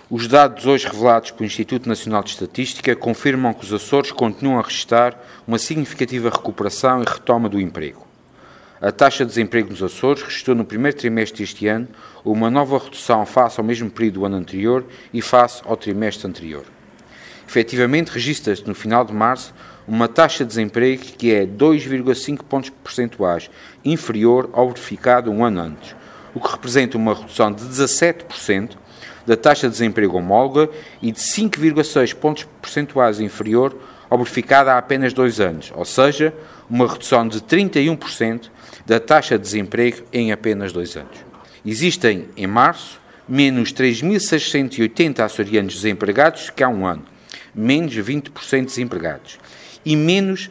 Os dados hoje revelados pelo Instituto Nacional de Estatística confirmam que os Açores continuam a registrar uma significativa recuperação e retoma do emprego. A taxa de desemprego nos Açores registrou no primeiro trimestre deste ano uma nova redução face ao mesmo período do ano anterior e face ao trimestre anterior. Efetivamente, registra-se no final de março uma taxa de desemprego que é 2,5 pontos percentuais inferior ao verificado um ano antes, o que representa uma redução de 17% da taxa de desemprego homóloga e de 5,6 pontos percentuais inferior ao verificado há apenas 2 anos, ou seja, uma redução de 31% da taxa de desemprego em apenas 2 anos. Existem, em março, menos 3.680 açorianos desempregados que há um ano, menos 20% desempregados, e menos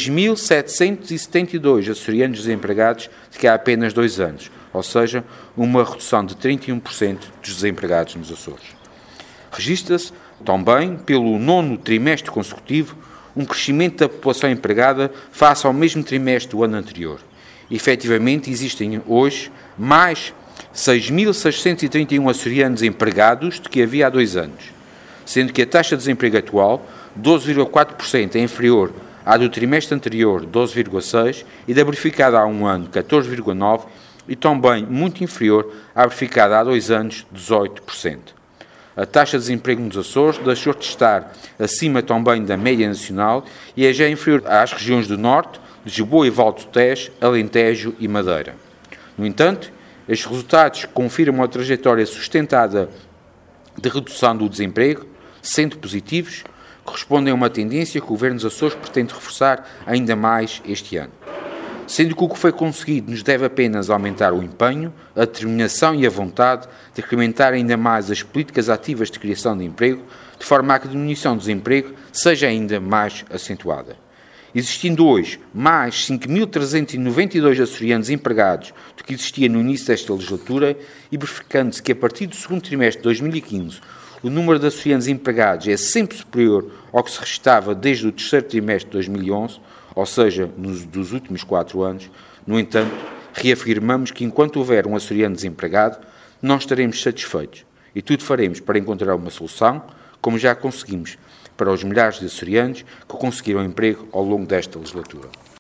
6.772 açorianos desempregados que há apenas 2 anos, ou seja, uma redução de 31% dos desempregados nos Açores. Registra-se também, pelo 9º trimestre consecutivo, um crescimento da população empregada face ao mesmo trimestre do ano anterior. Efetivamente, existem hoje mais 6.631 açorianos empregados do que havia há 2 anos, sendo que a taxa de desemprego atual, 12,4%, é inferior à do trimestre anterior, 12,6%, e da verificada há um ano, 14,9%, e também muito inferior à verificada há 2 anos, 18%. A taxa de desemprego nos Açores deixou de estar acima também da média nacional e é já inferior às regiões do Norte, Lisboa e Val do Tejo, Alentejo e Madeira. No entanto, estes resultados confirmam a trajetória sustentada de redução do desemprego, sendo positivos, correspondem a uma tendência que o Governo dos Açores pretende reforçar ainda mais este ano. Sendo que o que foi conseguido nos deve apenas aumentar o empenho, a determinação e a vontade de incrementar ainda mais as políticas ativas de criação de emprego, de forma a que a diminuição do desemprego seja ainda mais acentuada. Existindo hoje mais 5.392 açorianos empregados do que existia no início desta legislatura e verificando-se que a partir do segundo trimestre de 2015 o número de açorianos empregados é sempre superior ao que se registrava desde o terceiro trimestre de 2011, ou seja, dos últimos 4 anos. No entanto, reafirmamos que enquanto houver um açoriano desempregado, não estaremos satisfeitos e tudo faremos para encontrar uma solução, como já conseguimos para os milhares de açorianos que conseguiram emprego ao longo desta legislatura.